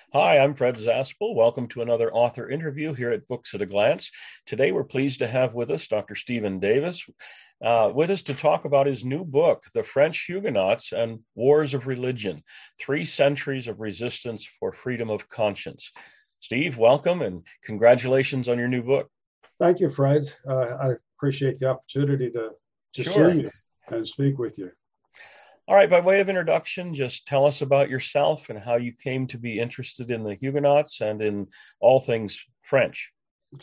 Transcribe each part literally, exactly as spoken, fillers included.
Hi, I'm Fred Zaspel. Welcome to another author interview here at Books at a Glance. Today, we're pleased to have with us Doctor Stephen Davis, uh, with us to talk about his new book, The French Huguenots and Wars of Religion, Three Centuries of Resistance for Freedom of Conscience. Steve, welcome and congratulations on your new book. Thank you, Fred. Uh, I appreciate the opportunity to, to Sure. see you and speak with you. All right, by way of introduction, just tell us about yourself and how you came to be interested in the Huguenots and in all things French.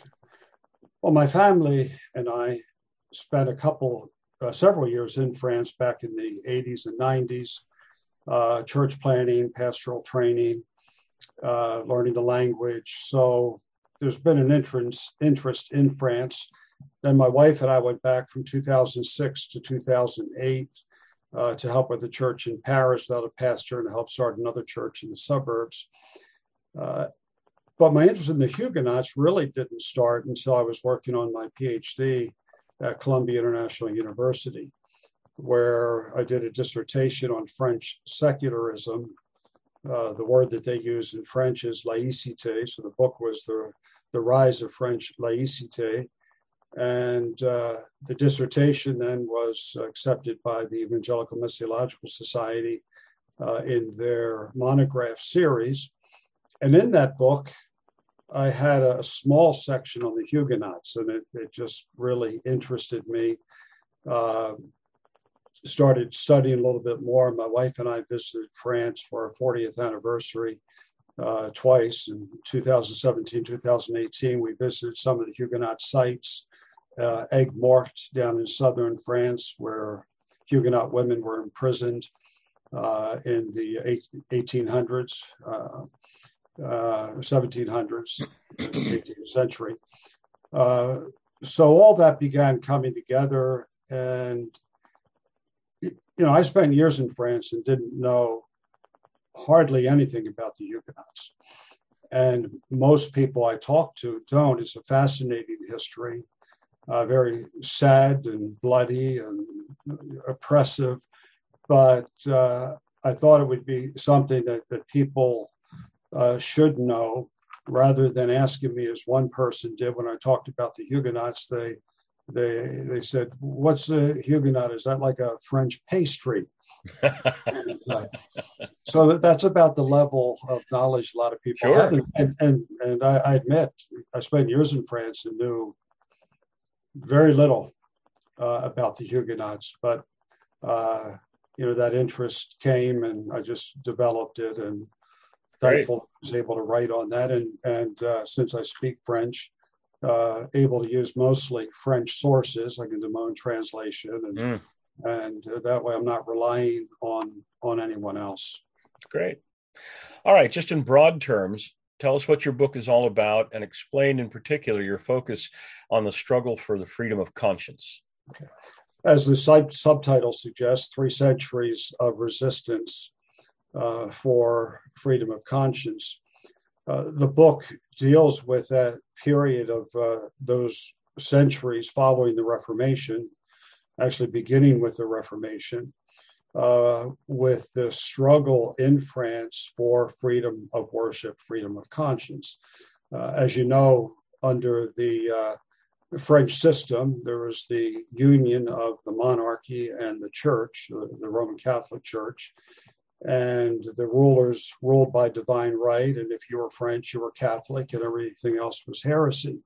Well, my family and I spent a couple, uh, several years in France back in the eighties and nineties, uh, church planning, pastoral training, uh, learning the language. So there's been an interest, interest in France. Then my wife and I went back from two thousand six to two thousand eight uh, to help with the church in Paris without a pastor and to help start another church in the suburbs. Uh, but my interest in the Huguenots really didn't start until I was working on my PhD at Columbia International University, where I did a dissertation on French secularism. Uh, the word that they use in French is laïcité. So the book was the, the rise of French laïcité. And uh, the dissertation then was accepted by the Evangelical Missiological Society uh, in their monograph series. And in that book, I had a, a small section on the Huguenots, and it, it just really interested me. Uh, started studying a little bit more. My wife and I visited France for our fortieth anniversary uh, twice. In two thousand seventeen, two thousand eighteen, we visited some of the Huguenot sites. Uh, Aigues-Mortes down in southern France, where Huguenot women were imprisoned uh, in the eighteen hundreds, uh, uh, seventeen hundreds, eighteenth century. Uh, so all that began coming together. And, you know, I spent years in France and didn't know hardly anything about the Huguenots. And most people I talk to don't. It's a fascinating history. Uh, very sad and bloody and oppressive, but uh, I thought it would be something that, that people uh, should know, rather than asking me, as one person did when I talked about the Huguenots. They they they said, "What's a Huguenot? Is that like a French pastry?" and, uh, so that, that's about the level of knowledge a lot of people Sure. have, and and and, and I, I admit I spent years in France and knew very little uh, about the Huguenots, but uh, you know, that interest came, and I just developed it, and Great. thankful I was able to write on that. And and uh, since I speak French, uh, able to use mostly French sources. I can do my own translation, and Mm, and that way I'm not relying on on anyone else. great. All right, just in broad terms, tell us what your book is all about and explain in particular your focus on the struggle for the freedom of conscience. As the sub- subtitle suggests, three centuries of resistance uh, for freedom of conscience. Uh, the book deals with that period of uh, those centuries following the Reformation, actually beginning with the Reformation, uh, with the struggle in France for freedom of worship, freedom of conscience. Uh, as you know, under the uh, French system, there was the union of the monarchy and the church, the, the Roman Catholic Church, and the rulers ruled by divine right. And if you were French, you were Catholic, and everything else was heresy.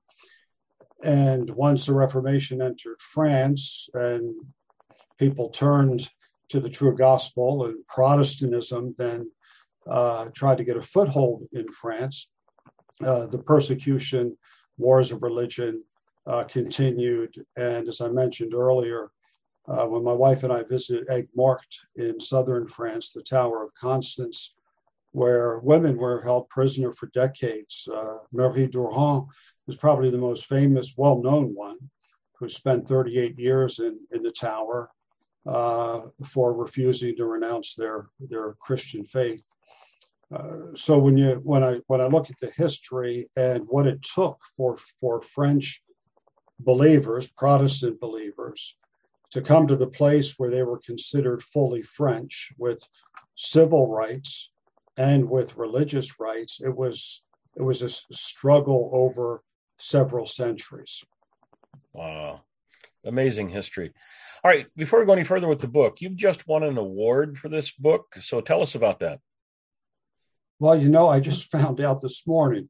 And once the Reformation entered France and people turned to the true gospel, and Protestantism then uh, tried to get a foothold in France, uh, the persecution, wars of religion uh, continued. And as I mentioned earlier, uh, when my wife and I visited Aigues-Mortes in southern France, the Tower of Constance, where women were held prisoner for decades. Uh, Marie Durand is probably the most famous, well-known one, who spent thirty-eight years in, in the tower uh, for refusing to renounce their, their Christian faith. Uh, so when you when I when I look at the history and what it took for for French believers, Protestant believers, to come to the place where they were considered fully French with civil rights, and with religious rights, it was it was a struggle over several centuries. Wow. Amazing history. All right. Before we go any further with the book, you've just won an award for this book. So tell us about that. Well, you know, I just found out this morning.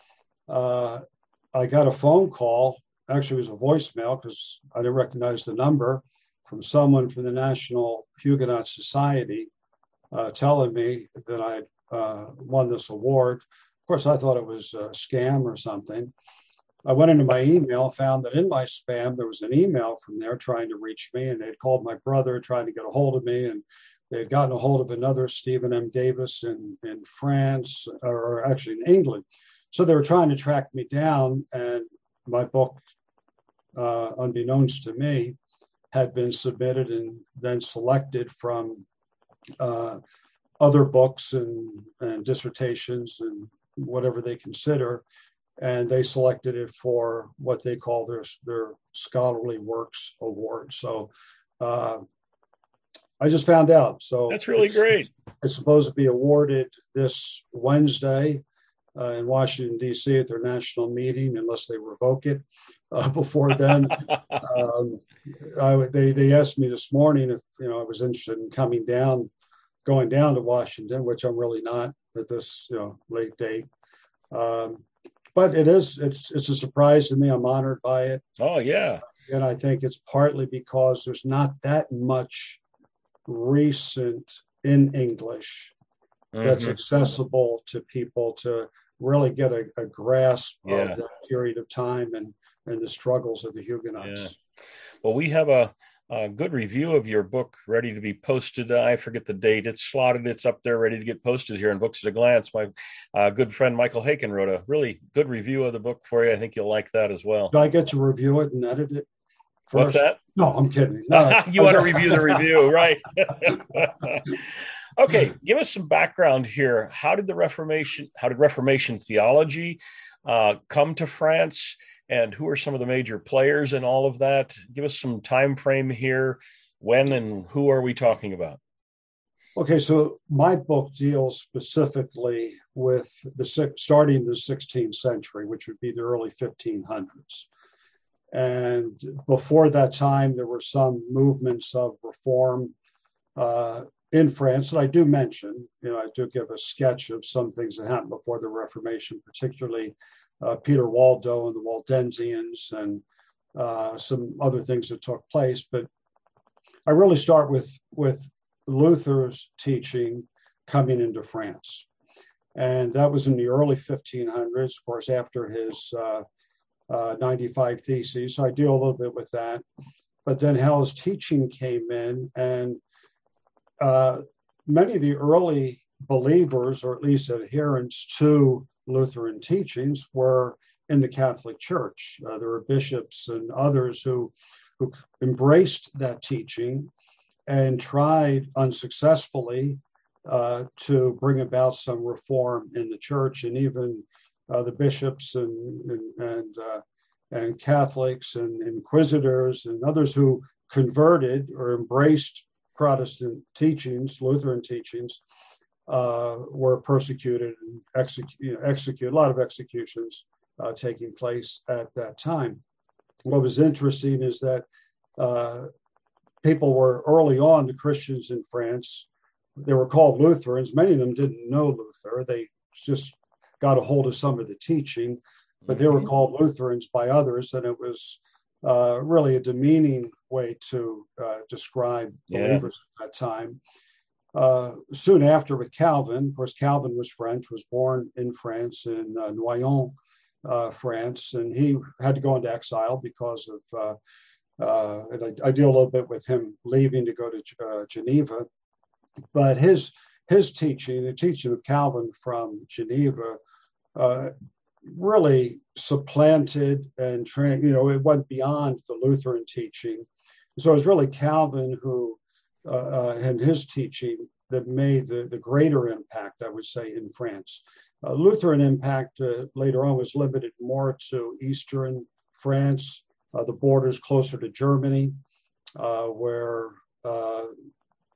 Uh, I got a phone call. Actually, it was a voicemail because I didn't recognize the number, from someone from the National Huguenot Society uh, telling me that I'd uh, won this award. Of course, I thought it was a scam or something. I went into my email, found that in my spam, there was an email from there trying to reach me, and they'd called my brother trying to get a hold of me, and they had gotten a hold of another Stephen M. Davis in, in France, or actually in England. So they were trying to track me down, and my book, uh, unbeknownst to me, had been submitted and then selected from uh, other books and, and dissertations and whatever they consider. And they selected it for what they call their, their Scholarly Works Award. So uh, I just found out. So that's really it's, great. It's supposed to be awarded this Wednesday uh, in Washington, D C at their national meeting, unless they revoke it uh, before then. um, I, they, they asked me this morning if, you know, I was interested in coming down, going down to Washington, which I'm really not at this, you know, late date. Um, But it is, it's it's a surprise to me. I'm honored by it. Oh, yeah. And I think it's partly because there's not that much recent in English mm-hmm. that's accessible to people to really get a, a grasp yeah. of that period of time and, and the struggles of the Huguenots. Yeah. Well, we have a, a good review of your book ready to be posted. I forget the date. It's slotted. It's up there ready to get posted here in Books at a Glance. My uh, good friend Michael Haken wrote a really good review of the book for you. I think you'll like that as well. Do I get to review it and edit it first? What's that? No, I'm kidding. No. You want to review the review, right? Okay, give us some background here. How did the Reformation, how did Reformation theology uh, come to France? And who are some of the major players in all of that? Give us some time frame here. When and who are we talking about? Okay, so my book deals specifically with the starting the sixteenth century, which would be the early fifteen hundreds. And before that time, there were some movements of reform uh, in France that I do mention. You know, I do give a sketch of some things that happened before the Reformation, particularly Uh, Peter Waldo and the Waldensians and uh, some other things that took place. But I really start with, with Luther's teaching coming into France. And that was in the early fifteen hundreds, of course, after his uh, uh, ninety-five Theses. So I deal a little bit with that. But then how his teaching came in, and uh, many of the early believers, or at least adherents to Lutheran teachings, were in the Catholic Church. Uh, there were bishops and others who, who embraced that teaching and tried unsuccessfully uh, to bring about some reform in the church. And even uh, the bishops and and and, uh, and Catholics and inquisitors and others who converted or embraced Protestant teachings, Lutheran teachings, Uh, were persecuted and executed, you know, execute, a lot of executions uh, taking place at that time. What was interesting is that uh, people were early on, the Christians in France, they were called Lutherans. Many of them didn't know Luther. They just got a hold of some of the teaching, but they were called Lutherans by others. And it was uh, really a demeaning way to uh, describe believers yeah. at that time. Uh, soon after with Calvin, of course, Calvin was French, was born in France, in uh, Noyon, uh, France, and he had to go into exile because of, uh, uh, and I, I deal a little bit with him leaving to go to uh, Geneva, but his his teaching, the teaching of Calvin from Geneva, uh, really supplanted and, tra- you know, it went beyond the Lutheran teaching. So it was really Calvin who Uh, uh, and his teaching that made the, the greater impact, I would say, in France. Uh, Lutheran impact uh, later on was limited more to Eastern France, uh, the borders closer to Germany, uh, where uh,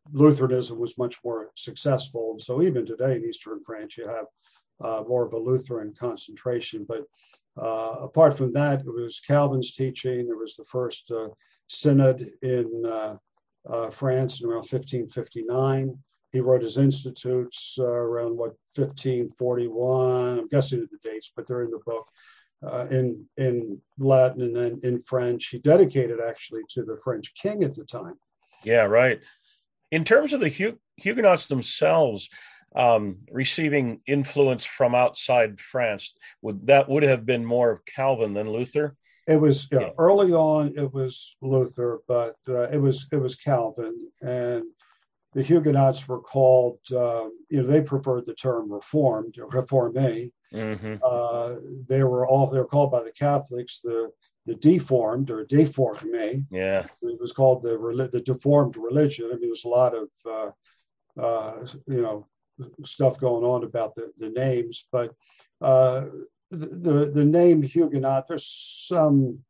Lutheranism was much more successful. And so even today in Eastern France, you have uh, more of a Lutheran concentration. But uh, apart from that, it was Calvin's teaching. There was the first uh, synod in uh, uh, France in around fifteen fifty-nine. He wrote his Institutes uh, around, what, fifteen forty-one. I'm guessing at the dates, but they're in the book. Uh, in in Latin and then in French. He dedicated actually to the French king at the time. Yeah, right. In terms of the Hu- Huguenots themselves um, receiving influence from outside France, would that would have been more of Calvin than Luther? It was yeah, Yeah. Early on. It was Luther, but uh, it was it was Calvin, and the Huguenots were called. Uh, you know, they preferred the term Reformed, or Reformé. Mm-hmm. Uh, they were all they were called by the Catholics the the deformed or déformé. Yeah, it was called the the deformed religion. I mean, there's a lot of uh, uh, you know stuff going on about the, the names, but uh, the, the the name Huguenot. There's some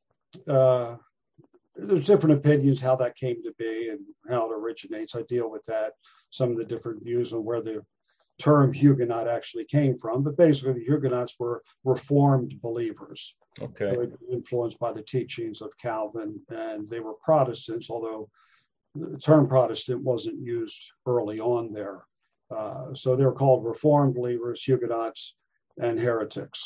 uh, there's different opinions how that came to be and how it originates. I deal with that. Some of the different views on where the term Huguenot actually came from, but basically the Huguenots were Reformed believers. okay. They were influenced by the teachings of Calvin, and they were Protestants, although the term Protestant wasn't used early on there. Uh, so they were called Reformed believers, Huguenots, and heretics.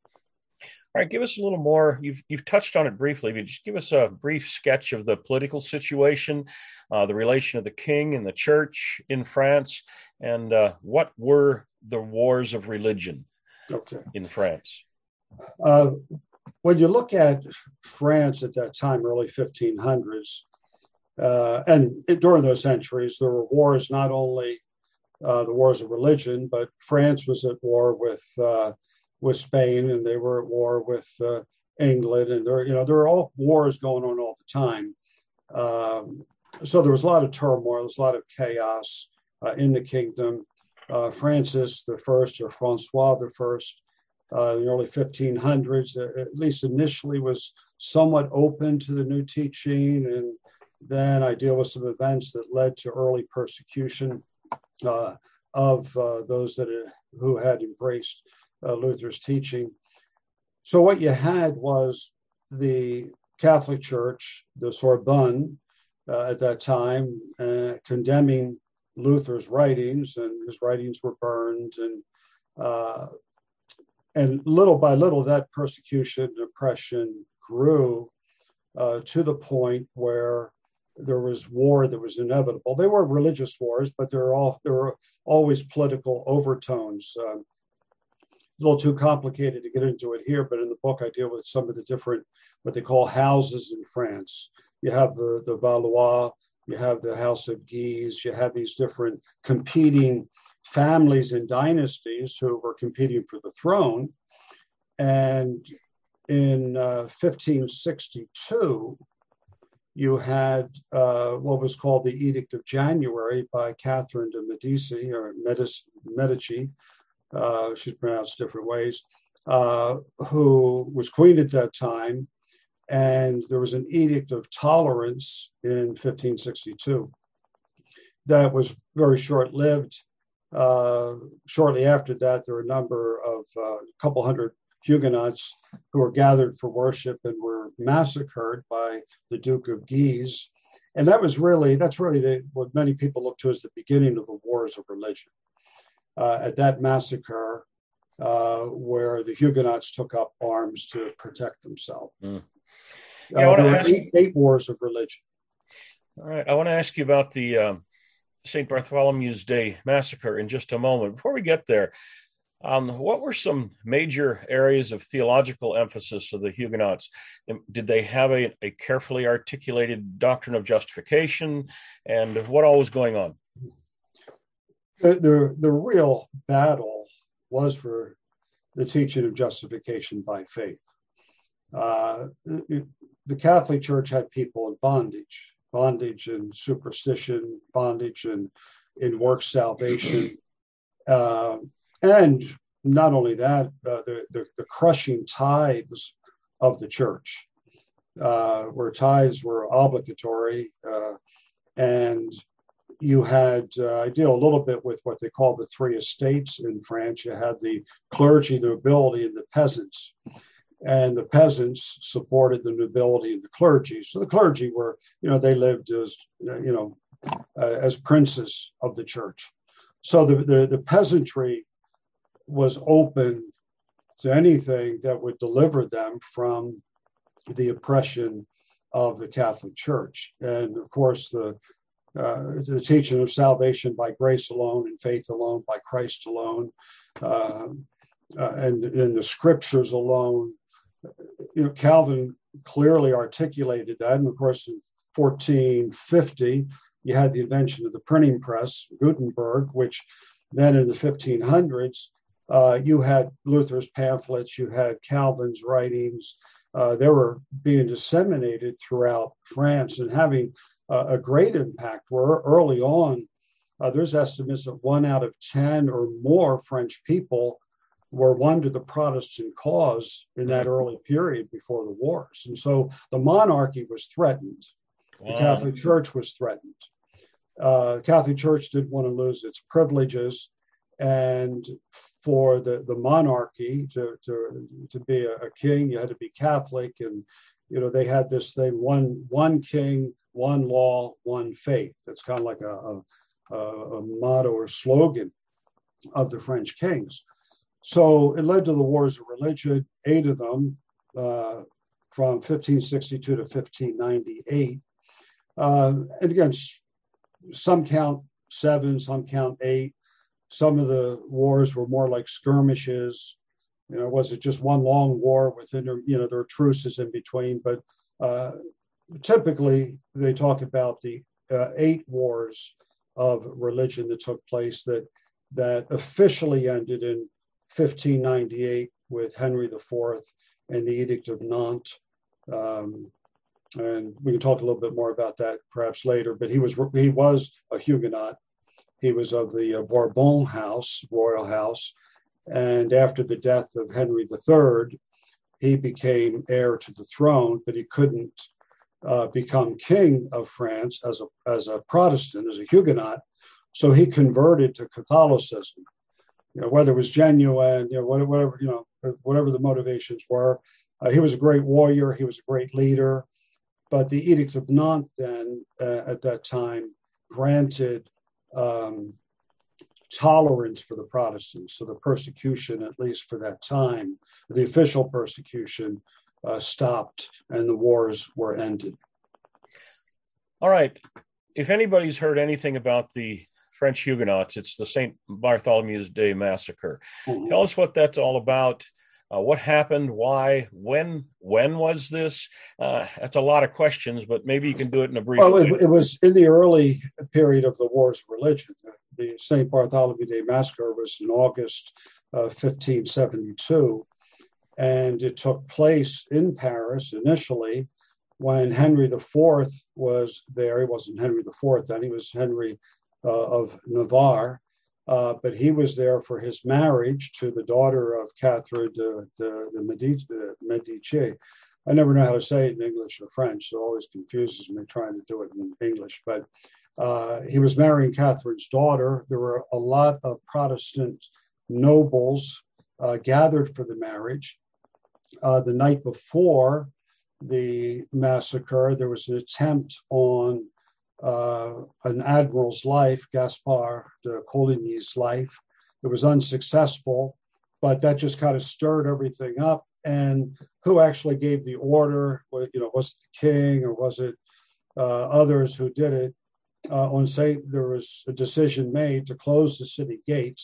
All right, give us a little more. You've you've touched on it briefly, but just give us a brief sketch of the political situation, uh, the relation of the king and the church in France, and uh, what were the wars of religion okay. in France? Uh, when you look at France at that time, early fifteen hundreds, uh, and it, during those centuries, there were wars, not only uh, the wars of religion, but France was at war with uh, with Spain, and they were at war with uh, England, and there, you know, there were all wars going on all the time. Um, so there was a lot of turmoil, there was a lot of chaos uh, in the kingdom. Uh, Francis the First, or Francois the First, uh, in the early fifteen hundreds, uh, at least initially, was somewhat open to the new teaching, and then I deal with some events that led to early persecution uh, of uh, those that uh, who had embraced Uh, Luther's teaching. So what you had was the Catholic Church, the Sorbonne, uh, at that time, uh, condemning Luther's writings, and his writings were burned, and uh, and little by little that persecution and oppression grew uh, to the point where there was war that was inevitable. They were religious wars, but there were all there were always political overtones. Uh, A little too complicated to get into it here, but in the book I deal with some of the different, what they call houses in France. You have the, the Valois, you have the House of Guise, you have these different competing families and dynasties who were competing for the throne. And in uh, fifteen sixty-two, you had uh, what was called the Edict of January by Catherine de Medici, or Medici, Medici Uh, she's pronounced different ways, uh, who was queen at that time. And there was an edict of tolerance in fifteen sixty-two that was very short-lived. Uh, shortly after that, there were a number of uh, a couple hundred Huguenots who were gathered for worship and were massacred by the Duke of Guise. And that was really, that's really the, what many people look to as the beginning of the wars of religion. Uh, at that massacre, uh, where the Huguenots took up arms to protect themselves. Mm. Yeah, uh, there were ask, eight, eight wars of religion. All right, I want to ask you about the um, Saint Bartholomew's Day massacre in just a moment. Before we get there, um, what were some major areas of theological emphasis of the Huguenots? Did they have a, a carefully articulated doctrine of justification, and what all was going on? The, the, the real battle was for the teaching of justification by faith. Uh, the, the Catholic Church had people in bondage, bondage and superstition, bondage and in works salvation. Uh, and not only that, uh, the, the, the crushing tithes of the church, uh, where tithes were obligatory, uh, and you had, uh, I deal a little bit with what they call the three estates in France. You had the clergy, the nobility, and the peasants. And the peasants supported the nobility and the clergy. So the clergy were, you know, they lived as, you know, uh, as princes of the church. So the, the, the peasantry was open to anything that would deliver them from the oppression of the Catholic Church. And of course, the, uh, the teaching of salvation by grace alone and faith alone, by Christ alone, uh, uh, and, and the scriptures alone. You know, Calvin clearly articulated that. And of course, in fourteen fifty, you had the invention of the printing press, Gutenberg, which then in the fifteen hundreds, uh, you had Luther's pamphlets, you had Calvin's writings. Uh, they were being disseminated throughout France and having uh, a great impact. Where early on, uh, there's estimates that one out of ten or more French people were won to the Protestant cause in that early period before the wars. And so the monarchy was threatened. Wow. The Catholic Church was threatened. Uh, the Catholic Church didn't want to lose its privileges. And for the, the monarchy to, to, to be a, a king, you had to be Catholic. And, you know, they had this thing, one, one king, one law, one faith. It's kind of like a, a, a motto or slogan of the French kings. So it led to the wars of religion, eight of them, uh, from fifteen sixty-two to fifteen ninety-eight. Uh, and again, some count seven, some count eight. Some of the wars were more like skirmishes. You know, was it just one long war within, you know, there were truces in between. But uh, typically, they talk about the uh, eight wars of religion that took place that that officially ended in fifteen ninety-eight with Henry the Fourth and the Edict of Nantes. Um, and we can talk a little bit more about that perhaps later, but he was he was a Huguenot. He was of the uh, Bourbon house, royal house. And after the death of Henry the Third, he became heir to the throne, but he couldn't uh, become king of France as a, as a Protestant, as a Huguenot. So he converted to Catholicism. You know, whether it was genuine, you know, whatever, you know, whatever the motivations were. Uh, he was a great warrior. He was a great leader. But the Edict of Nantes then, uh, at that time, granted um, tolerance for the Protestants. So the persecution, at least for that time, the official persecution uh, stopped and the wars were ended. All right. If anybody's heard anything about the French Huguenots, it's the Saint Bartholomew's Day massacre. Mm-hmm. Tell us what that's all about. Uh, what happened? Why? When? When was this? Uh, that's a lot of questions, but maybe you can do it in a brief. Well, it, it was in the early period of the Wars of Religion. The Saint Bartholomew Day massacre was in August of fifteen seventy-two, and it took place in Paris initially when Henry the Fourth was there. He wasn't Henry the Fourth then; he was Henry Uh, of Navarre, uh, but he was there for his marriage to the daughter of Catherine de, de, de Medici, de Medici. I never know how to say it in English or French, so it always confuses me trying to do it in English. But uh, he was marrying Catherine's daughter. There were a lot of Protestant nobles uh, gathered for the marriage. Uh, the night before the massacre, there was an attempt on Uh, an admiral's life, Gaspard de Coligny's life. It was unsuccessful, but that just kind of stirred everything up. And who actually gave the order? You know, was it the king or was it uh, others who did it? Uh, on say there was a decision made to close the city gates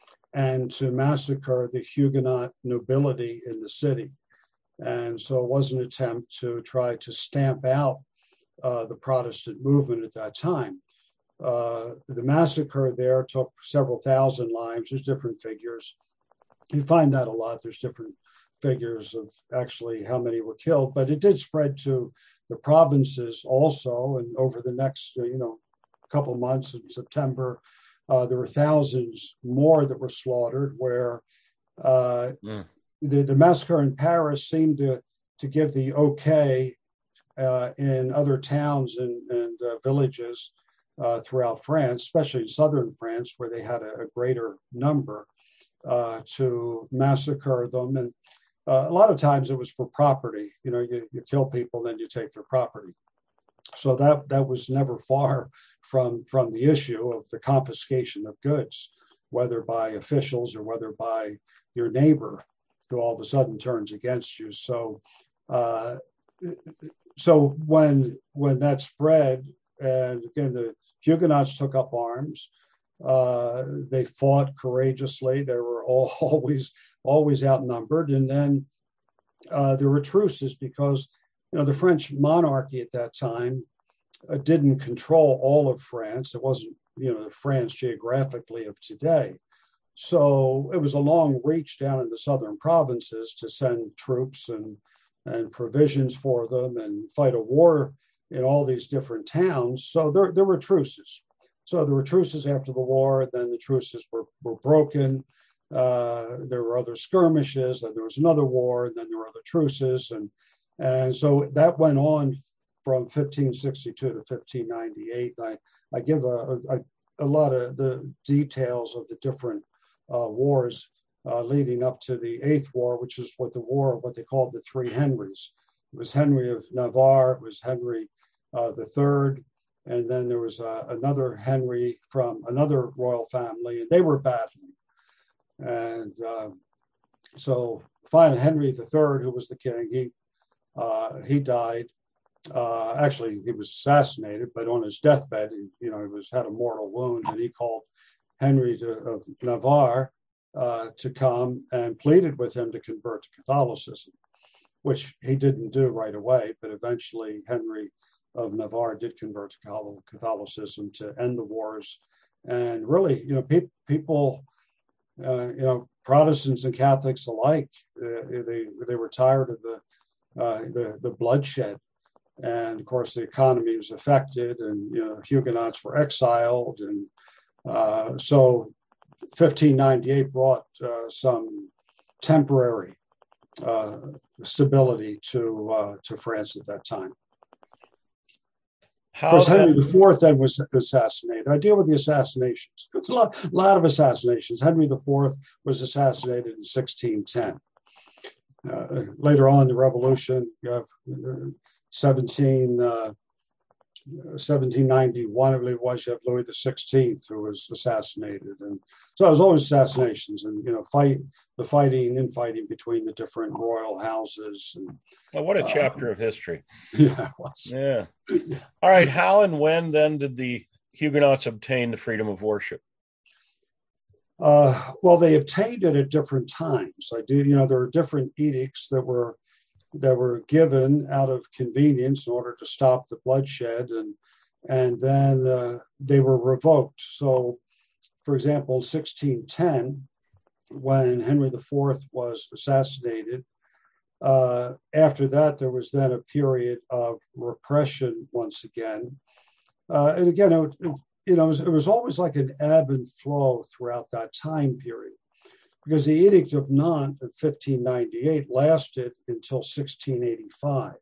and to massacre the Huguenot nobility in the city. And so it was an attempt to try to stamp out Uh, the Protestant movement at that time. Uh, the massacre there took several thousand lives. There's different figures. You find that a lot. There's different figures of actually how many were killed, but it did spread to the provinces also. And over the next, you know, couple months in September, uh, there were thousands more that were slaughtered. Where uh, mm. the, the massacre in Paris seemed to to give the okay. Uh, in other towns and, and uh, villages uh, throughout France, especially in southern France, where they had a, a greater number, uh, to massacre them. And uh, a lot of times it was for property. You know, you, you kill people, then you take their property. So that that was never far from from the issue of the confiscation of goods, whether by officials or whether by your neighbor, who all of a sudden turns against you. So, uh, so when when that spread, and again the Huguenots took up arms, uh, they fought courageously. They were all, always always outnumbered, and then uh, there were truces because you know the French monarchy at that time uh, didn't control all of France. It wasn't you know France geographically of today. So it was a long reach down in the southern provinces to send troops and, and provisions for them and fight a war in all these different towns. So there, there were truces. So there were truces after the war, then the truces were, were broken. Uh, there were other skirmishes, then there was another war, and then there were other truces. And, and so that went on from fifteen sixty-two to fifteen ninety-eight. I, I give a, a, a lot of the details of the different Uh, wars uh, leading up to the Eighth War, which is what the war, what they called the Three Henrys. It was Henry of Navarre, it was Henry uh, the Third, and then there was uh, another Henry from another royal family, and they were battling. And uh, so finally, Henry the Third, who was the king, he uh, he died. Uh, actually, he was assassinated, but on his deathbed, he, you know, he was had a mortal wound, and he called Henry to, of Navarre uh, to come and pleaded with him to convert to Catholicism, which he didn't do right away. But eventually, Henry of Navarre did convert to Catholicism to end the wars. And really, you know, pe- people, uh, you know, Protestants and Catholics alike, uh, they they were tired of the, uh, the the bloodshed. And of course, the economy was affected, and you know, Huguenots were exiled, and Uh, so fifteen ninety-eight brought uh, some temporary uh, stability to uh, to France at that time. How of course, Henry the Fourth then was assassinated. I deal with the assassinations. A lot, a lot of assassinations. Henry the Fourth was assassinated in sixteen ten. Uh, later on in the Revolution, you have uh, seventeen. Uh, seventeen ninety-one, I believe it was, you have Louis the Sixteenth, who was assassinated. And so it was always assassinations and, you know, fight, the fighting, infighting between the different royal houses. And, well, what a chapter um, of history. Yeah, it was. Yeah. All right. How and when then did the Huguenots obtain the freedom of worship? Uh, well, they obtained it at different times. I do, you know, there were different edicts that were that were given out of convenience in order to stop the bloodshed, and and then uh, they were revoked. So, for example, in sixteen ten, when Henry the Fourth was assassinated, uh, after that there was then a period of repression once again, uh, and again, it, it, you know, it was, it was always like an ebb and flow throughout that time period. Because the Edict of Nantes of fifteen ninety-eight lasted until sixteen eighty-five.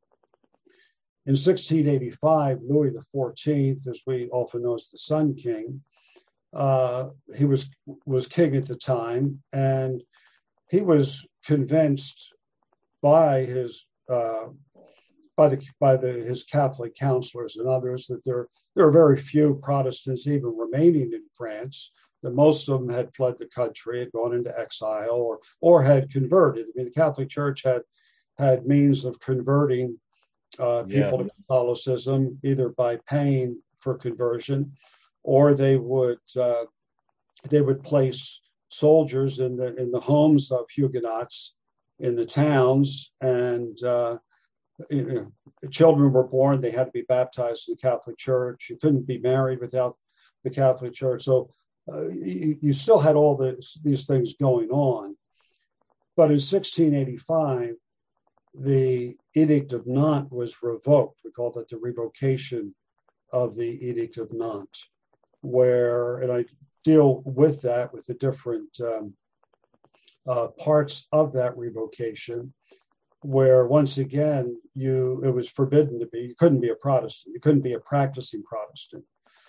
In sixteen eighty-five, Louis the Fourteenth, as we often know as the Sun King, uh, he was was king at the time, and he was convinced by his uh, by the by the his Catholic counselors and others that there there are very few Protestants even remaining in France. That most of them had fled the country, had gone into exile, or or had converted. I mean, the Catholic Church had had means of converting uh, people yeah. to Catholicism, either by paying for conversion, or they would uh, they would place soldiers in the in the homes of Huguenots in the towns, and uh, you know, children were born. They had to be baptized in the Catholic Church. You couldn't be married without the Catholic Church. So Uh, you, you still had all this, these things going on. But in sixteen eighty-five, the Edict of Nantes was revoked. We call that the revocation of the Edict of Nantes, where, and I deal with that, with the different um, uh, parts of that revocation, where once again, you it was forbidden to be, you couldn't be a Protestant, you couldn't be a practicing Protestant.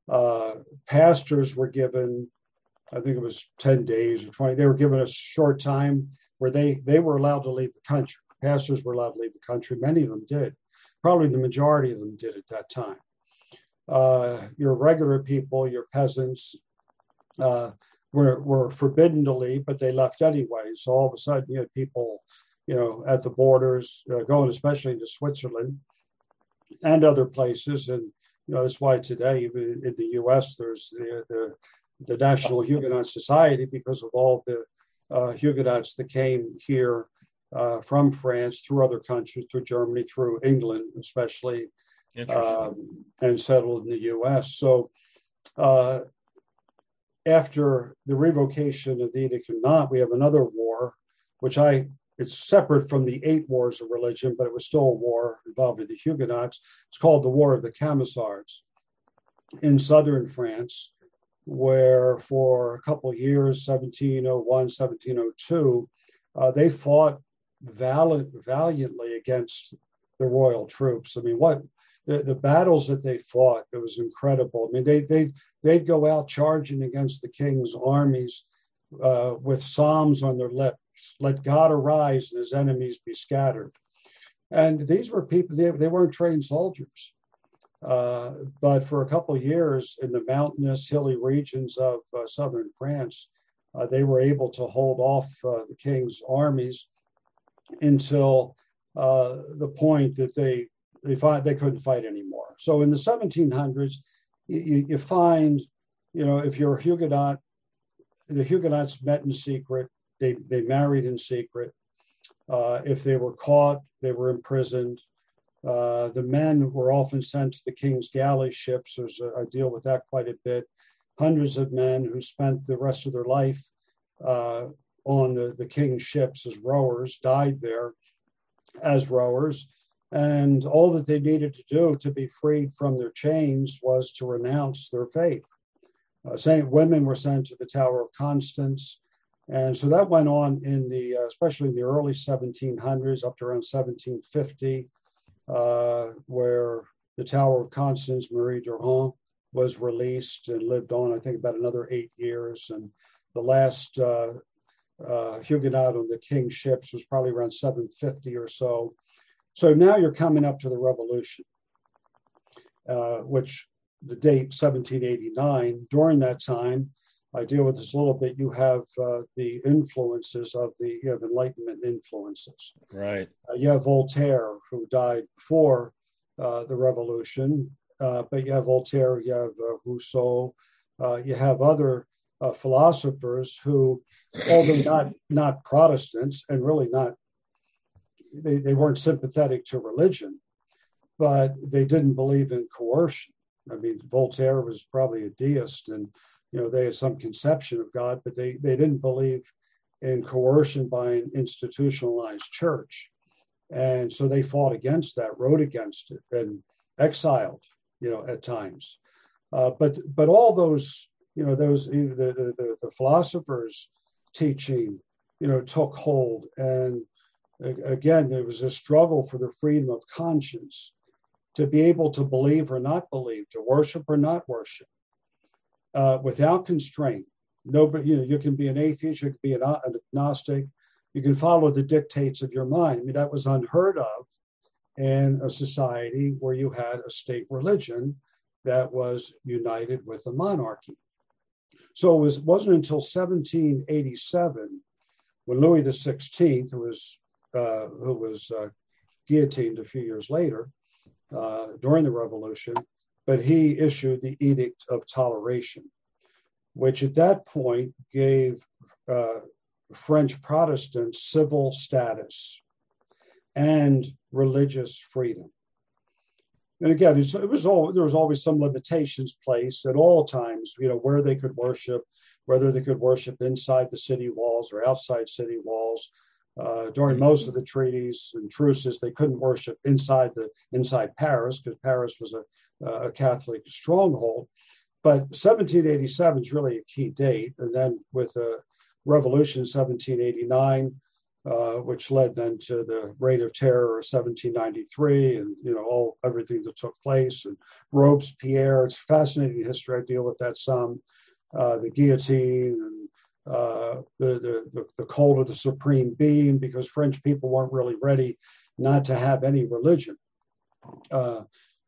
Uh, pastors were given, I think it was ten days or twenty, they were given a short time where they, they were allowed to leave the country. Pastors were allowed to leave the country. Many of them did. Probably the majority of them did at that time. Uh, your regular people, your peasants, uh, were, were forbidden to leave, but they left anyway. So all of a sudden you had people, you know, at the borders, uh, going especially into Switzerland and other places. And, you know, that's why today in the U S there's the, the, the National Huguenot Society, because of all the uh, Huguenots that came here uh, from France, through other countries, through Germany, through England, especially, um, and settled in the U S. So uh, after the revocation of the Edict of Nantes, we have another war, which I, it's separate from the eight wars of religion, but it was still a war involving the Huguenots. It's called the War of the Camisards in southern France, where for a couple of years, seventeen oh one, seventeen oh two, uh, they fought valiant, valiantly against the royal troops. I mean, what the, the battles that they fought, it was incredible. I mean, they, they, they'd go out charging against the king's armies uh, with psalms on their lips. Let God arise and his enemies be scattered. And these were people, they, they weren't trained soldiers. Uh, but for a couple of years in the mountainous, hilly regions of uh, southern France, uh, they were able to hold off uh, the king's armies until uh, the point that they they find they couldn't fight anymore. So in the seventeen hundreds, you, you find, you know, if you're a Huguenot, the Huguenots met in secret. They they married in secret. Uh, if they were caught, they were imprisoned. Uh, the men were often sent to the king's galley ships. There's a, I deal with that quite a bit. Hundreds of men who spent the rest of their life uh, on the, the king's ships as rowers died there as rowers. And all that they needed to do to be freed from their chains was to renounce their faith. Uh, saying women were sent to the Tower of Constance. And so that went on in the, uh, especially in the early seventeen hundreds, up to around seventeen fifty. Uh, where the Tower of Constance, Marie Durand, was released and lived on, I think, about another eight years. And the last uh, uh, Huguenot on the king's ships was probably around seven fifty or so. So now you're coming up to the Revolution, uh, which the date seventeen eighty-nine. During that time, I deal with this a little bit. You have uh, the influences of the, you have Enlightenment influences. Right. Uh, you have Voltaire, who died before uh, the Revolution, uh, but you have Voltaire, you have uh, Rousseau, uh, you have other uh, philosophers who, although not not Protestants and really not, they, they weren't sympathetic to religion, but they didn't believe in coercion. I mean, Voltaire was probably a deist, and you know, they had some conception of God, but they, they didn't believe in coercion by an institutionalized church. And so they fought against that, wrote against it, and exiled, you know, at times. Uh, but but all those, you know, those the, the, the, the philosophers' teaching, you know, took hold. And again, there was a struggle for the freedom of conscience, to be able to believe or not believe, to worship or not worship. Uh, without constraint. Nobody, you know, you can be an atheist, you can be an, an agnostic, you can follow the dictates of your mind. I mean, that was unheard of in a society where you had a state religion that was united with a monarchy. So it was, wasn't until seventeen eighty-seven when Louis the sixteenth, who was, uh, who was uh, guillotined a few years later uh, during the Revolution, but he issued the Edict of Toleration, which at that point gave uh, French Protestants civil status and religious freedom. And again, it's, it was all, there was always some limitations placed at all times, you know, where they could worship, whether they could worship inside the city walls or outside city walls. Uh, during most of the treaties and truces, they couldn't worship inside the inside Paris, because Paris was a a Catholic stronghold. But seventeen eighty-seven is really a key date. And then with the revolution in seventeen eighty-nine, uh, which led then to the Reign of Terror of seventeen ninety-three, and you know all everything that took place, and Robespierre. It's a fascinating history. I deal with that some. Uh, the guillotine and uh, the, the the cult of the supreme being, because French people weren't really ready not to have any religion, uh,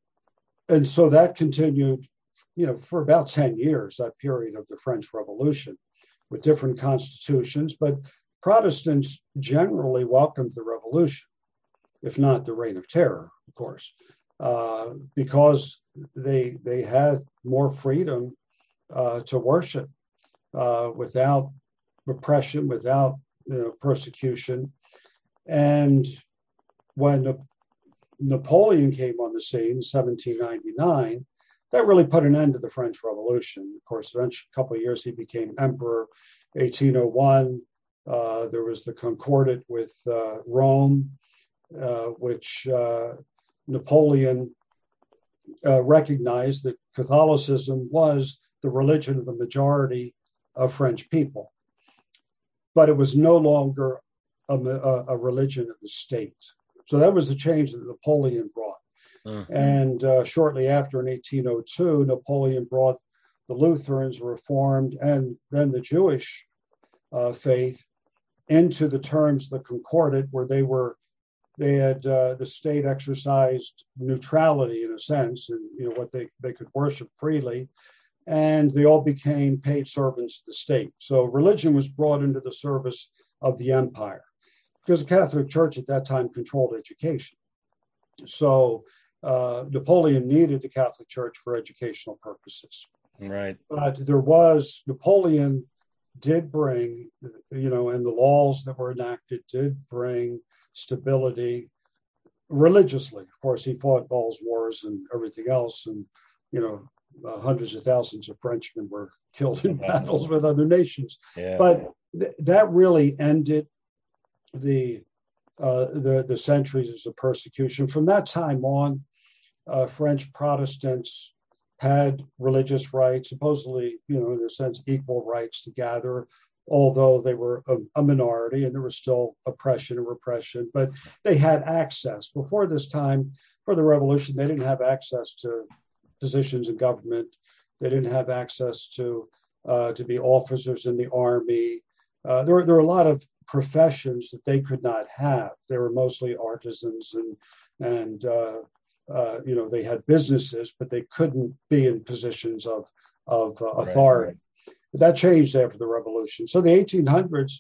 and so that continued, you know, for about ten years. That period of the French Revolution, with different constitutions, but Protestants generally welcomed the revolution, if not the Reign of Terror, of course, uh, because they they had more freedom uh, to worship uh, without repression, without you know, persecution. And when Na- Napoleon came on the scene in seventeen ninety-nine, that really put an end to the French Revolution. Of course, eventually, a couple of years, he became emperor. eighteen oh one, uh, there was the Concordat with uh, Rome, uh, which uh, Napoleon uh, recognized that Catholicism was the religion of the majority of French people, but it was no longer a, a, a religion of the state. So that was the change that Napoleon brought. Mm-hmm. And uh, shortly after, in eighteen oh two, Napoleon brought the Lutherans, Reformed, and then the Jewish uh, faith into the terms of the Concordat, where they were, they had uh, the state exercised neutrality in a sense, and you know what they they could worship freely, and they all became paid servants of the state. So religion was brought into the service of the empire, because the Catholic Church at that time controlled education. So uh, Napoleon needed the Catholic Church for educational purposes. Right. But there was, Napoleon did bring, you know, and the laws that were enacted did bring stability religiously. Of course, he fought all his wars and everything else. And, you know, uh, hundreds of thousands of Frenchmen were killed in battles with other nations. Yeah. But th- that really ended the, uh, the, the centuries of persecution. From that time on, uh, French Protestants had religious rights, supposedly, you know, in a sense, equal rights to gather, although they were a, a minority and there was still oppression and repression, but they had access. Before this time, for the revolution, they didn't have access to positions in government. They didn't have access to uh, to be officers in the army. Uh, there, there were a lot of professions that they could not have. They were mostly artisans and, and uh, Uh, you know, they had businesses, but they couldn't be in positions of, of uh, authority. Right, right. But that changed after the revolution. So the eighteen hundreds,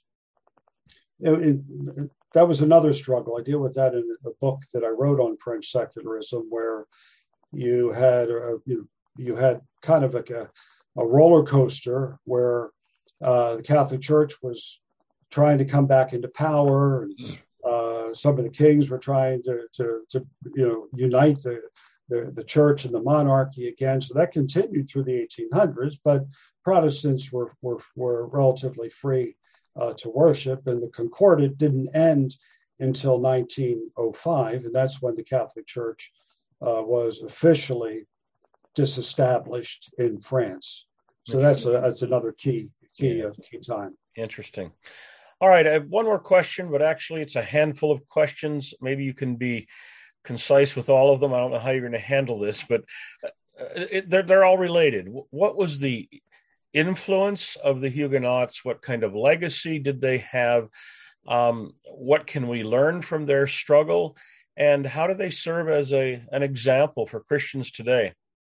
it, it, that was another struggle. I deal with that in a book that I wrote on French secularism, where you had a, you, you had kind of like a, a roller coaster where uh, the Catholic Church was trying to come back into power, and Uh, some of the kings were trying to, to, to you know, unite the, the, the church and the monarchy again. So that continued through the eighteen hundreds, but Protestants were, were, were relatively free uh, to worship. And the Concordat didn't end until nineteen oh five. And that's when the Catholic Church uh, was officially disestablished in France. So that's a, that's another key, key, yeah. uh, key time. Interesting. All right, I have one more question, but actually it's a handful of questions. Maybe you can be concise with all of them. I don't know how you're going to handle this, but it, they're, they're all related. What was the influence of the Huguenots? What kind of legacy did they have? Um, what can we learn from their struggle? And how do they serve as a an example for Christians today?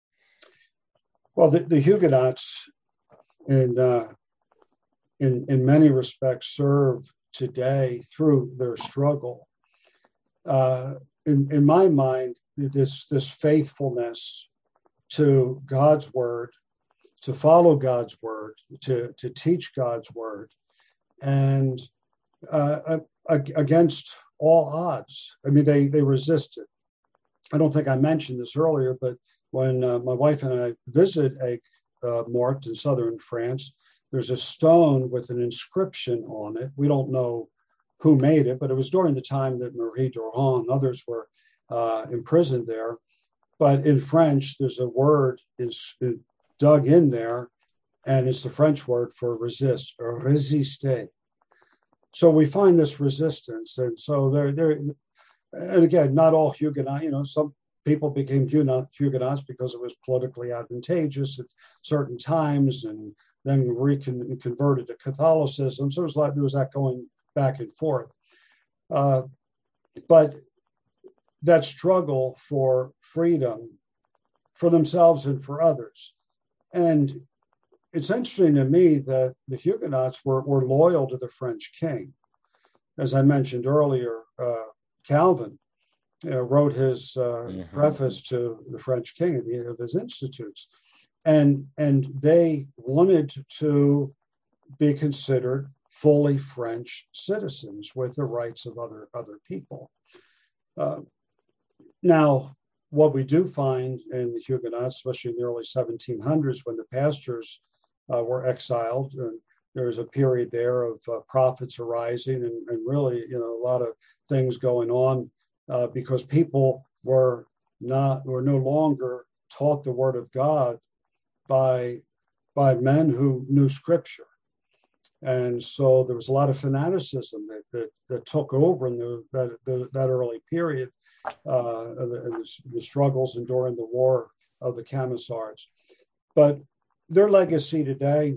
Well, the, the Huguenots in uh, In, in many respects, serve today through their struggle. Uh, in, in my mind, this, this faithfulness to God's word, to follow God's word, to, to teach God's word, and uh, against all odds. I mean, they, they resisted. I don't think I mentioned this earlier, but when uh, my wife and I visited Aigues-Mortes in southern France, there's a stone with an inscription on it. We don't know who made it, but it was during the time that Marie Durand and others were uh, imprisoned there. But in French, there's a word is dug in there, and it's the French word for resist, or résister. so we find this resistance. And so there, there, and again, not all Huguenot, you know, some people became Huguenots because it was politically advantageous at certain times, and then recon- converted to Catholicism. So it was like there was that going back and forth. Uh, but that struggle for freedom for themselves and for others. And it's interesting to me that the Huguenots were, were loyal to the French king. As I mentioned earlier, uh, Calvin you know, wrote his uh, mm-hmm. preface to the French king of, the, of his institutes. And, and they wanted to be considered fully French citizens with the rights of other, other people. Uh, now, what we do find in the Huguenots, especially in the early seventeen hundreds, when the pastors uh, were exiled, and there was a period there of uh, prophets arising, and, and really, you know, a lot of things going on uh, because people were not were no longer taught the Word of God by by men who knew Scripture, and so there was a lot of fanaticism that that, that took over in the that the, that early period. Uh, the, the struggles and during the war of the Camisards. But their legacy today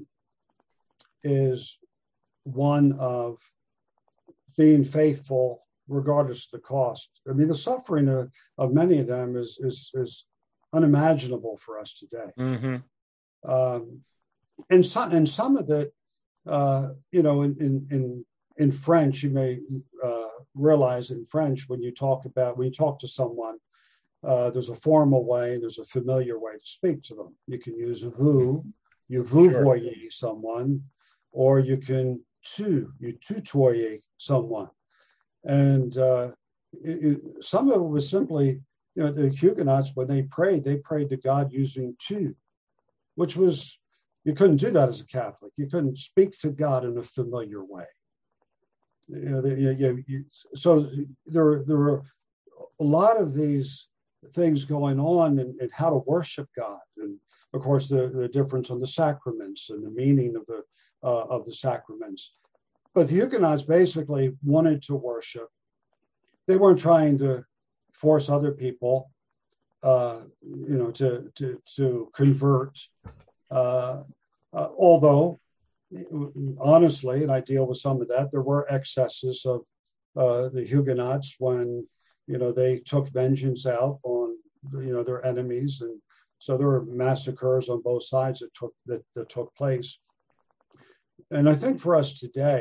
is one of being faithful regardless of the cost. I mean, the suffering of, of many of them is, is, is unimaginable for us today. Mm-hmm. Um, and, so, and some of it, uh, you know, in, in, in In French, you may uh, realize in French, when you talk about, when you talk to someone, uh, there's a formal way, there's a familiar way to speak to them. You can use vous, you vous sure. voyez someone, or you can tu, you tutoyer someone. And uh, it, it, some of it was simply, you know, the Huguenots, when they prayed, they prayed to God using tu, which was, you couldn't do that as a Catholic. You couldn't speak to God in a familiar way. You know, the, you, you, so there, there were a lot of these things going on in, in how to worship God, and of course the, the difference on the sacraments and the meaning of the uh, of the sacraments. But the Huguenots basically wanted to worship. They weren't trying to force other people, uh, you know, to to to convert. Uh, uh, although. Honestly, and I deal with some of that, there were excesses of uh, the Huguenots when, you know, they took vengeance out on, you know, their enemies. And so there were massacres on both sides that took that, that took place. And I think for us today,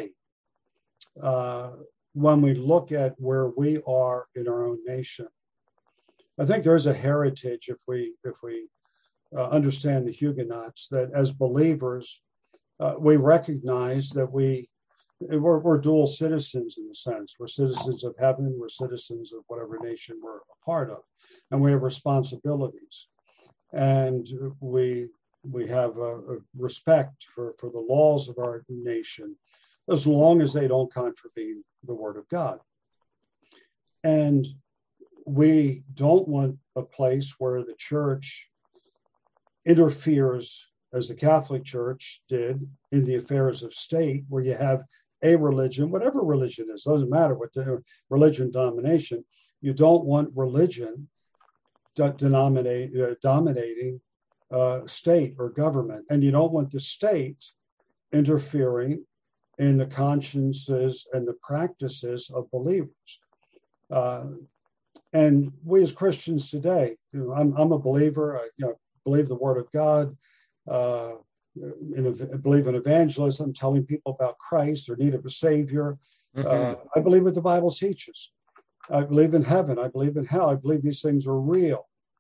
uh, when we look at where we are in our own nation, I think there's a heritage, if we, if we uh, understand the Huguenots, that as believers, Uh, we recognize that we, we're, we're dual citizens in a sense. We're citizens of heaven, we're citizens of whatever nation we're a part of, and we have responsibilities. And we we have a, a respect for, for the laws of our nation, as long as they don't contravene the Word of God. And we don't want a place where the church interferes, as the Catholic Church did, in the affairs of state, where you have a religion, whatever religion is, doesn't matter what the religion domination, you don't want religion do- denominate, uh, dominating uh, state or government, and you don't want the state interfering in the consciences and the practices of believers. Uh, and we as Christians today, you know, I'm, I'm a believer, I you know, believe the Word of God, Uh, in a, believe in evangelism, telling people about Christ, their need of a Savior. Mm-hmm. Uh, I believe what the Bible teaches. I believe in heaven. I believe in hell. I believe these things are real.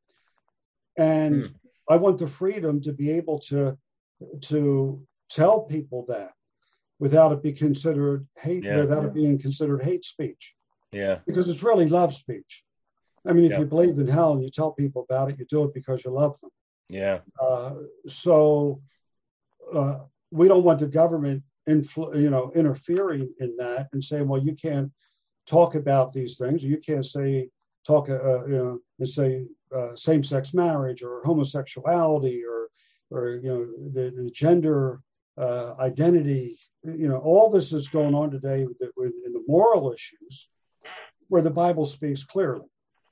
And mm. I want the freedom to be able to, to tell people that without it be considered hate, yeah. without it being considered hate speech. Yeah. Because it's really love speech. I mean, if yeah. you believe in hell and you tell people about it, you do it because you love them. Yeah. Uh, so uh, we don't want the government, influ- you know, interfering in that and saying, well, you can't talk about these things. Or you can't say talk, uh, you know, and say uh, same-sex marriage or homosexuality or, or you know, the, the gender uh, identity you know, all this is going on today with the, with, in the moral issues where the Bible speaks clearly.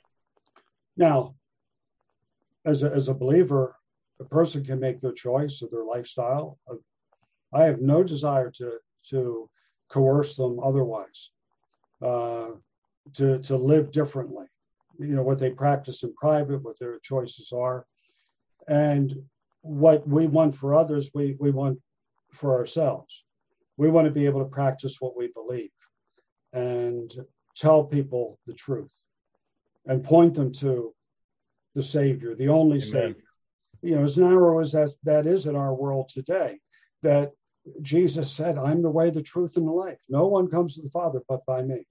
Now, as a, as a believer, a person can make their choice of their lifestyle. I have no desire to, to coerce them otherwise, uh, to, to live differently, you know, what they practice in private, what their choices are. And what we want for others, we, we want for ourselves. We want to be able to practice what we believe and tell people the truth and point them to the Savior, the only Amen. Savior. You know, as narrow as that, that is in our world today, that Jesus said, I'm the way, the truth, and the life. No one comes to the Father but by me.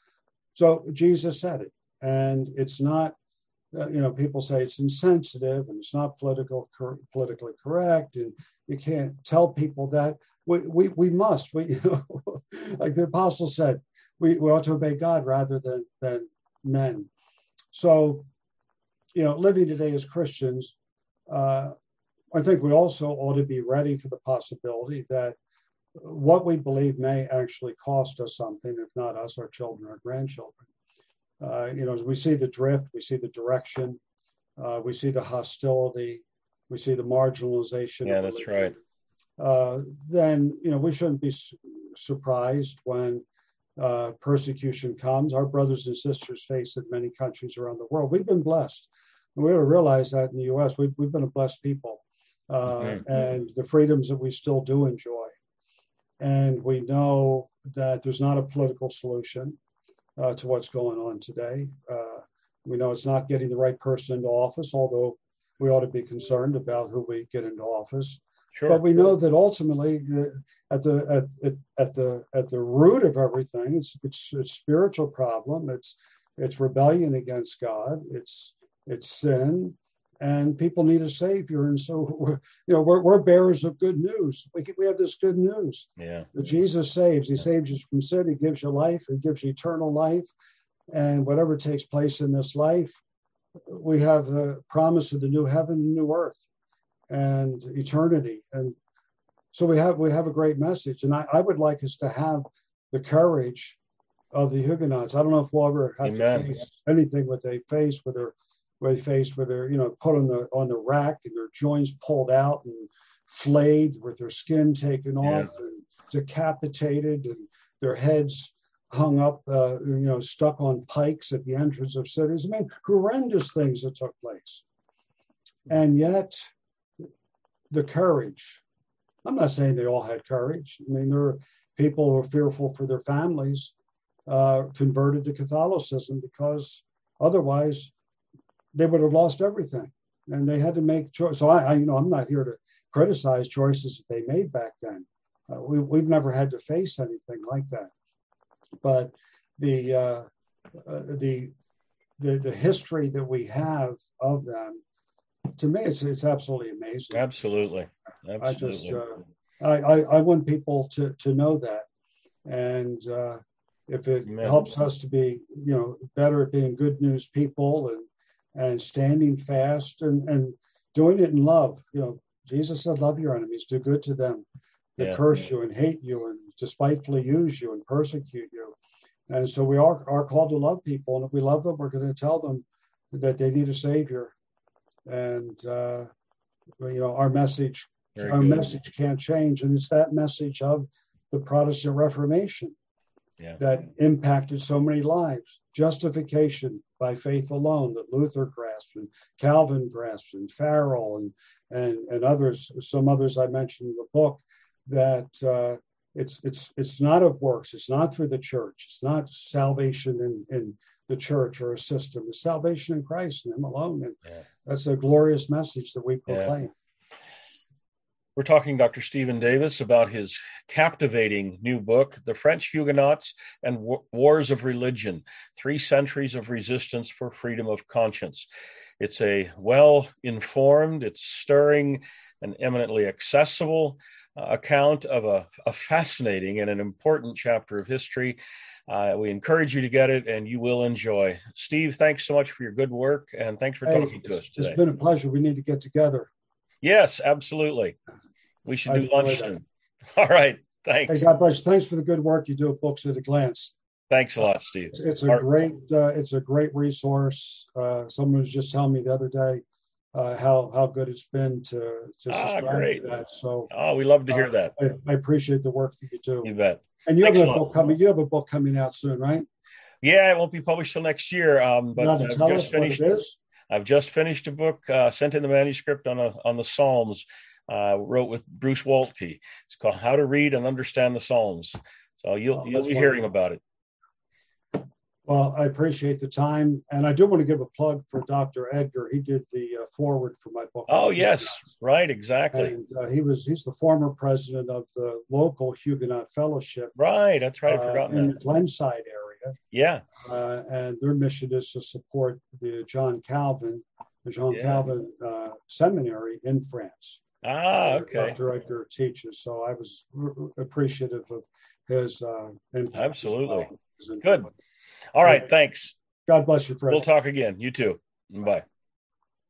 So Jesus said it. And it's not, uh, you know, people say it's insensitive and it's not political, cor- politically correct. And you can't tell people that. We we, we must. We, you know, like the apostle said, we, we ought to obey God rather than, than men. So, you know, living today as Christians, uh, I think we also ought to be ready for the possibility that what we believe may actually cost us something, if not us, our children, our grandchildren. Uh, you know, as we see the drift, we see the direction, uh, we see the hostility, we see the marginalization. Yeah, that's right. Uh, then, you know, we shouldn't be su- surprised when uh, persecution comes. Our brothers and sisters face it in many countries around the world. We've been blessed. And we ought to realize that in the U S, we've, we've been a blessed people. Uh, mm-hmm. And the freedoms that we still do enjoy. And we know that there's not a political solution uh, to what's going on today. Uh, we know it's not getting the right person into office, although we ought to be concerned about who we get into office. Sure. But we know that ultimately, uh, at the at, at, at the at the root of everything, it's it's it's spiritual problem. It's it's rebellion against God. It's it's sin. And people need a savior, and so we're, you know we're, we're bearers of good news. We we have this good news. Yeah, that Jesus saves. He saves you from sin. He gives you life. He gives you eternal life. And whatever takes place in this life, we have the promise of the new heaven and new earth, and eternity. And so we have we have a great message. And I, I would like us to have the courage of the Huguenots. I don't know if we'll ever have Amen. to face anything what they face with their. They faced where they're, you know, put on the on the rack and their joints pulled out and flayed with their skin taken off yeah. and decapitated and their heads hung up, uh, you know, stuck on pikes at the entrance of cities. I mean, horrendous things that took place. And yet, the courage. I'm not saying they all had courage. I mean, there are people who are fearful for their families, uh, converted to Catholicism because otherwise they would have lost everything, and they had to make choice. So I, I, you know, I'm not here to criticize choices that they made back then. Uh, we, we've never had to face anything like that. But the uh, uh, the the the history that we have of them, to me, it's it's absolutely amazing. Absolutely, absolutely. I just uh, I, I I want people to to know that, and uh, if it Amen. helps us to be, you know, better at being good news people and. and standing fast and, and doing it in love. You know, Jesus said, love your enemies, do good to them that yeah. curse you and hate you and despitefully use you and persecute you. And so we are, are called to love people. And if we love them, we're going to tell them that they need a savior. And, uh, you know, our message, Very our good. message can't change. And it's that message of the Protestant Reformation yeah. that impacted so many lives. Justification by faith alone that Luther grasped and Calvin grasped and Farrell and and and others, some others I mentioned in the book, that uh, it's it's it's not of works, it's not through the church, it's not salvation in, in the church or a system, it's salvation in Christ and Him alone. And yeah. that's a glorious message that we proclaim. Yeah. We're talking to Doctor Stephen Davis about his captivating new book, The French Huguenots and Wars of Religion, Three Centuries of Resistance for Freedom of Conscience. It's a well-informed, it's stirring, and eminently accessible uh, account of a, a fascinating and an important chapter of history. Uh, we encourage you to get it, and you will enjoy. Steve, thanks so much for your good work, and thanks for hey, talking to us today. It's been a pleasure. We need to get together. Yes, absolutely. We should do lunch soon. All right. Hey, Thanks. God bless you. Thanks for the good work you do at Books at a Glance. Thanks a lot, Steve. It's a All right. great, uh, it's a great resource. Uh, someone was just telling me the other day uh, how how good it's been to to Ah, subscribe great. to that. So Oh, we love to uh, hear that. I, I appreciate the work that you do. You bet. And you have Thanks a a lot. book coming. You have a book coming out soon, right? Yeah, it won't be published till next year. Um, You but got to I've tell just us what finished. it is. I've just finished a book. Uh, sent in the manuscript on a on the Psalms. Uh, wrote with Bruce Waltke. It's called How to Read and Understand the Psalms. So you'll Oh, you'll that's be hearing wonderful. about it. Well, I appreciate the time, and I do want to give a plug for Doctor Edgar. He did the uh, forward for my book. Oh yes, right, exactly. And uh, he was he's the former president of the local Huguenot Fellowship Right, that's right. I've uh, forgotten in that. the Glenside area, Yeah, uh, and their mission is to support the John Calvin, the John yeah. Calvin uh, Seminary in France. Ah, where okay. Doctor Edgar teaches, so I was r- appreciative of his uh, input. as Absolutely. well. His input. Good. All right, thanks. God bless you, Fred. We'll talk again. You too. Bye.